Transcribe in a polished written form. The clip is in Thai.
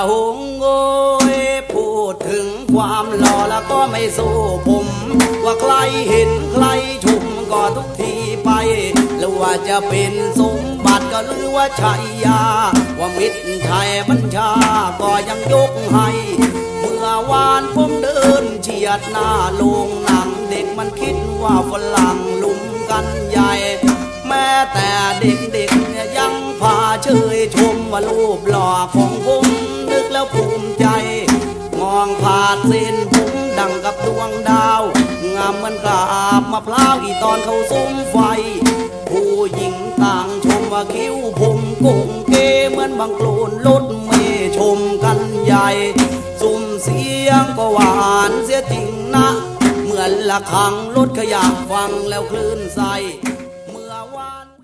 หงโงยพูดถึงความหล่อแล้วก็ไม่สู้ผมว่าใครเห็นใครชมก็ทุกทีไปหรือว่าจะเป็นสมบัติก็หรือว่าชัยยาว่ามิตรชัยบัญชาก็ยังยกให้เมื่อวานผมเดินเฉียดหน้าโรงหนังเด็กมันคิดว่าฝรั่งลุมกันใหญ่แม้แต่เด็กๆยังพาเชยชมว่ารูปหล่อของผมนึกแล้วภูมิใจมองผ่านเส้นผมดังกับดวงดาวงามเหมือนกาบมะพร้าวอีตอนเขาสุมไฟผู้หญิงต่างชมว่าคิ้วผมโก่งเกเหมือนบางโคลนรถเมย์ชมกันใหญ่สุ่มเสียงก็หวานเสียจริงนะเหมือนละครังรถขยะฟังแล้วคลื่นใสเมื่อวาน